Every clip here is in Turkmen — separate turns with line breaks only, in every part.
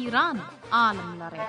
İran alimleri.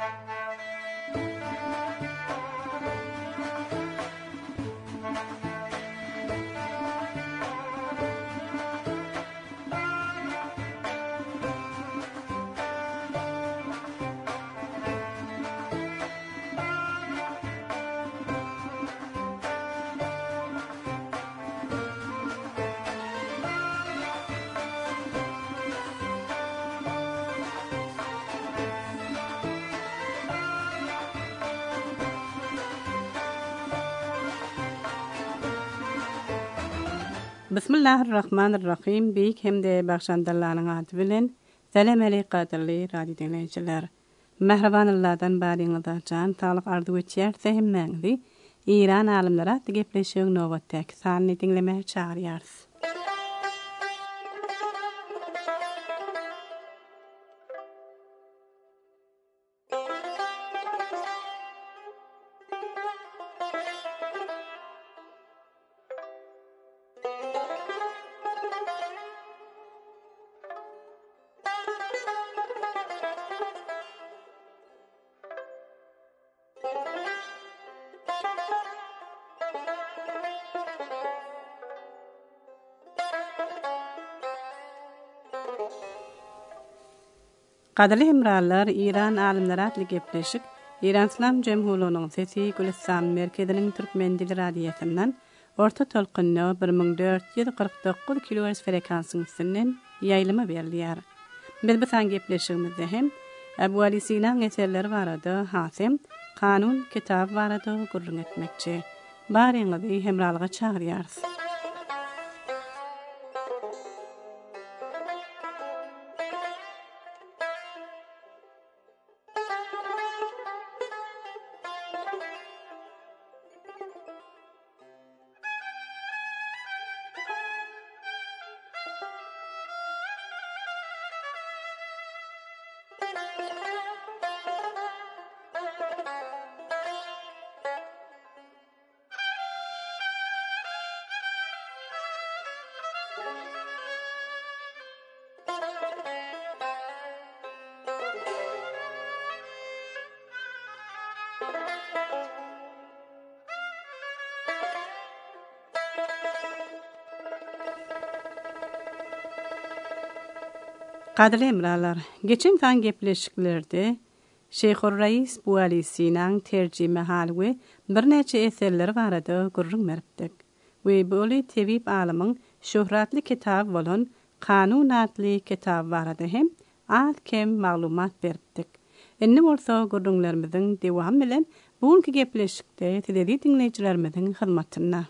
Bismillahirrahmanirrahim. Beyik hem de baxşandallanyň adı bilen selam aleykatirli radio dinleyijiler. Mehribanyllardan baryňyza jan talyk ardy geçýär sehimmäňizi İran alimleri hakkında gepleşýän nowatdaky sanyny dinlemäge çagyrýarys. Qadirli hemrallar, İran alimleri atly gepleşik, İran İslam Cemhuriyeti'nin sesi Gülistan merkezinin Türkmen dili radiyasından orta tolqunna 1449 kHz frekansyň üstünden ýaýlyma berilýär. Biz bu san gepleşigimizde hem Ebu Ali Sina'nın eserleri barada hasem kanun kitab barada gurrun etmekçi. Baryňyzy hemralyga çagyrýarys. Qadirli emralar, geçen san gepleşiklerde Şeyhur Reis Bu Ali Sina'nın tercime halwi bir neçe eserleri barada gurrun meripdik. Ve böyle tevip alimın şöhratli kitab bolan Kanun adlı kitab barada hem az kem maglumat beripdik. Enni bolsa gurrunlarymyzyň dewam bilen bugünkü gepleşikde tederi dinleýijilerimiziň hyzmatyna.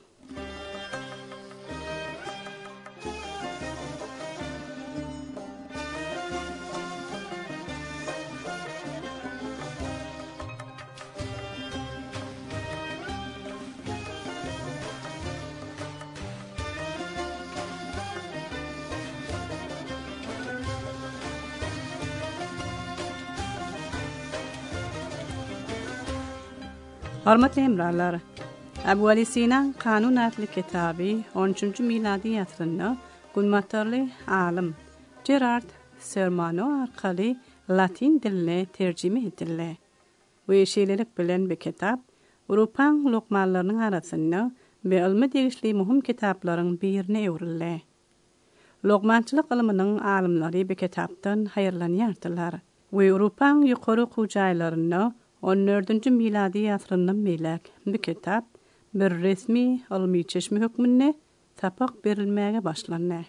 Hormatly hemrallar, Ebu Ali Sina'nın Kanun adlı kitabı 13. miladi ýasrynda günmatarly alim Gerard Sermano arkaly Latin diline tercime edildi. Bu şeýlelik bilen bu kitap Awropaň lokmanlarynyň arasynda ilmi degişli muhim kitaplaryň birine ewrildi. Lokmançylyk ilminiň alimleri bu kitapdan haýyrlanýardylar. Bu Awropaň ýokary gujaýlarynda 14. miladi ýasryndan beýlek bu kitap bir resmi ilmi çeşme hökmünde tapaq berilmäge başlandy.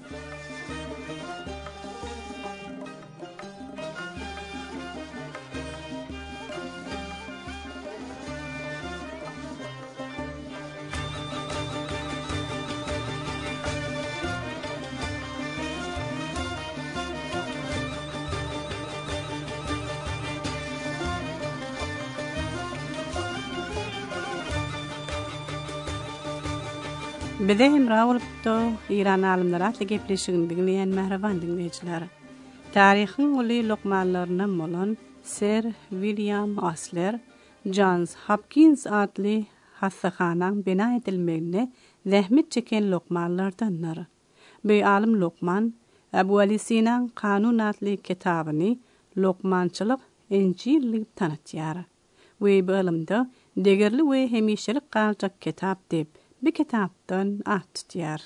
Bize hemra bolupdy İran alimleri atly gepleşigini dinleýän mehriban dinleýijiler. Taryhyň uly lokmanlarynyň bolan Sir William Osler, Johns Hopkins adly hassahanaň bina edilmegine zähmet çeken lokmanlardanlar. Bu alim Lokman, Ebu Ali Sina'nın Kanun adlı kitabyny lokmançylyk ençillik tanıtýar. We bölümde degerli we hemişelik galjak kitap dep bir kitapdan atdyar.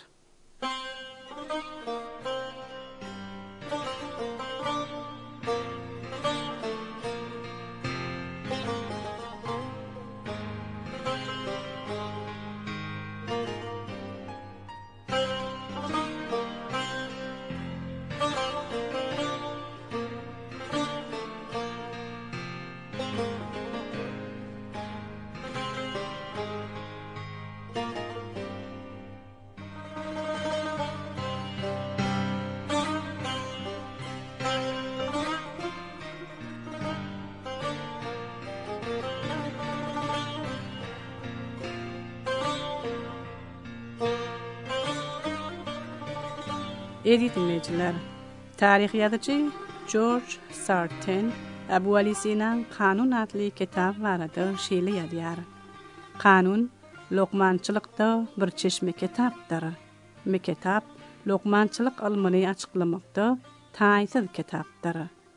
Edi dinleyiciler, tarih yazıcı George Sarton, Ebu Ali Sinan Kanun adlı kitap barada şeýle ýazýar. Kanun, lokmançylykda bir çeşme kitapdyr. Bu kitap, lokmançylyk ilmini açıklamakda taýsyz kitapdyr.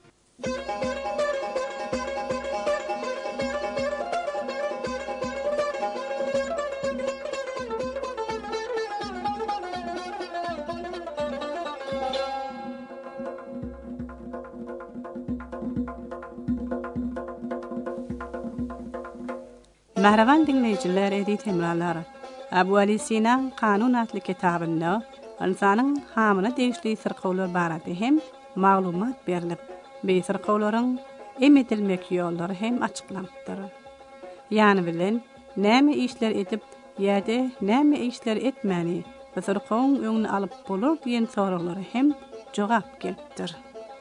Merhaban dinleyiciler, edit hemralar. Ebu Ali Sinan Kanun adlı kitabında insanın hamına değiştiği sırkawlar barada hem maglumat berilip, bu sırkawlaryň emedilmek ýolları hem açyklanıpdyr. Ýani bilen, näme işler edip ýa-da näme işler etmeli, bu sırkawyň öňüni alyp bolar diýen soraglary hem jogap gelipdir.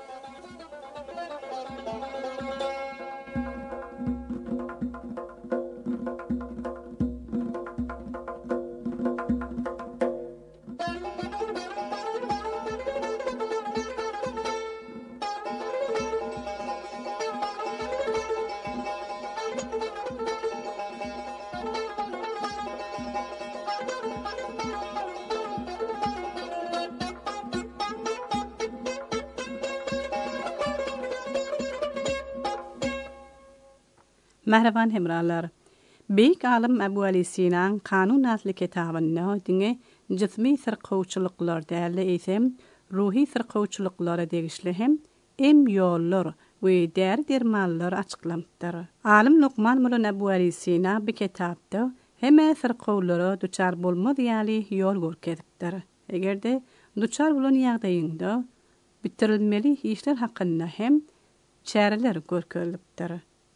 Merhaban hemralar. Beýik alim Ebu Ali Sinan Kanun adlı kitabynda diňe jismi sırkawçylyklar däli eýsem, ruhi sırkawçylyklara degişli hem ýollar we dermallar açyklandyr. Alim Luqman bilen Ebu Ali Sinan bu kitapda heme sırkawlara duçar bolmaz ýaly ýol görkezipdir. Egerde duçar bolan ýagdaýynda bitirilmeli işler hakynda hem çäreler görkezipdir.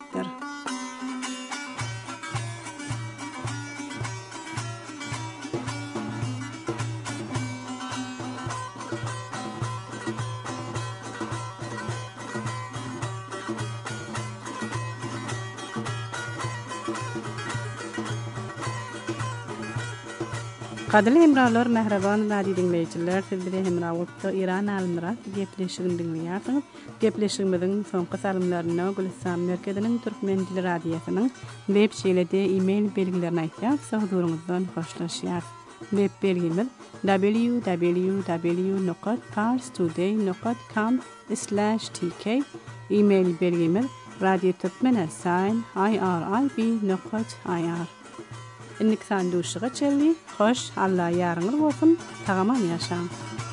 Kadrli hemralar, mehreban radio dinleyijiler, siz bilen hemrawatda İran alimlary gepleşigini dinleýärsiňiz. Gepleşigimiziň soňky salymlaryna Gülistan merkeziniň türkmen dili radiosynyň web şeýlede e-mail belgilerini aýtýar, sogduruňyzdan hoşlaşýar. Web belgimiz www.parstoday.com/tk. E-mail belgimiz radio@irib.ir. Innik sanduşyga çelli, hoş, Allah ýarňyz bolsun, tagaman ýaşaň.